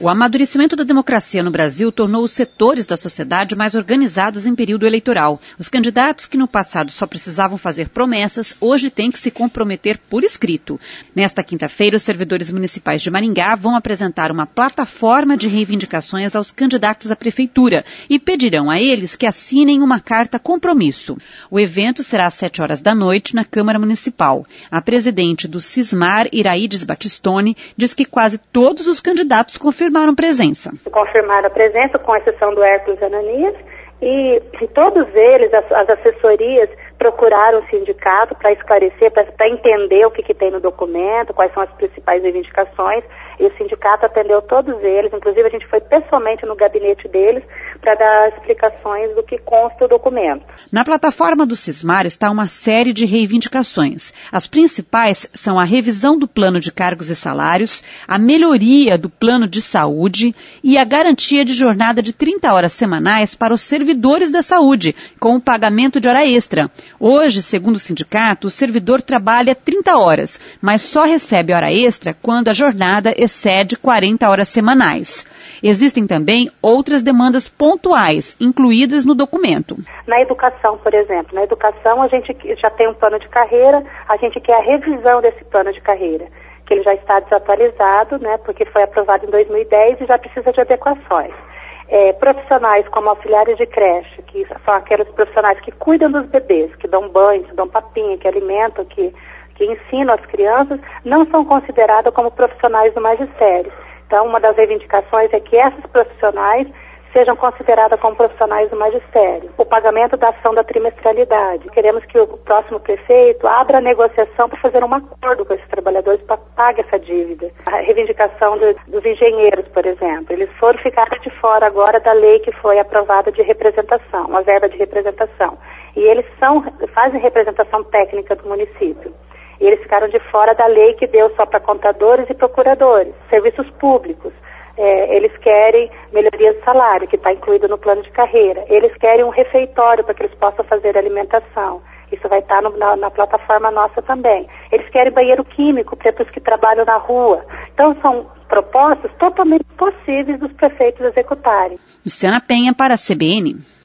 O amadurecimento da democracia no Brasil tornou os setores da sociedade mais organizados em período eleitoral. Os candidatos que no passado só precisavam fazer promessas, hoje têm que se comprometer por escrito. Nesta quinta-feira, os servidores municipais de Maringá vão apresentar uma plataforma de reivindicações aos candidatos à prefeitura e pedirão a eles que assinem uma carta compromisso. O evento será às 7 horas da noite na Câmara Municipal. A presidente do Sismar, Iraides Batistoni, diz que quase todos os candidatos confirmaram presença. Confirmaram a presença, com exceção do Hércules Ananias, e todos eles, as assessorias, procuraram o sindicato para esclarecer, para entender o que tem no documento, quais são as principais reivindicações, e o sindicato atendeu todos eles, inclusive a gente foi pessoalmente no gabinete deles para dar explicações do que consta o documento. Na plataforma do Sismar está uma série de reivindicações. As principais são a revisão do plano de cargos e salários, a melhoria do plano de saúde e a garantia de jornada de 30 horas semanais para os servidores da saúde, com o pagamento de hora extra. Hoje, segundo o sindicato, o servidor trabalha 30 horas, mas só recebe hora extra quando a jornada excede 40 horas semanais. Existem também outras demandas pontuais, incluídas no documento. Na educação, por exemplo, na educação a gente já tem um plano de carreira, a gente quer a revisão desse plano de carreira, que ele já está desatualizado, né, porque foi aprovado em 2010 e já precisa de adequações. Profissionais como auxiliares de creche, que são aqueles profissionais que cuidam dos bebês, que dão banho, que dão papinha, que alimentam, que ensinam as crianças, não são considerados como profissionais do magistério. Então, uma das reivindicações é que esses profissionais sejam considerados como profissionais do magistério. O pagamento da ação da trimestralidade. Queremos que o próximo prefeito abra a negociação para fazer um acordo com esses trabalhadores para pagar essa dívida. A reivindicação dos engenheiros, por exemplo, eles ficaram de fora agora da lei que foi aprovada de representação, uma verba de representação. E eles fazem representação técnica do município. E eles ficaram de fora da lei que deu só para contadores e procuradores, serviços públicos. Eles querem melhoria de salário, que está incluído no plano de carreira. Eles querem um refeitório para que eles possam fazer alimentação. Isso vai estar na plataforma nossa também. Eles querem banheiro químico para os que trabalham na rua. Então, são propostas totalmente possíveis dos prefeitos executarem. Luciana Penha para a CBN.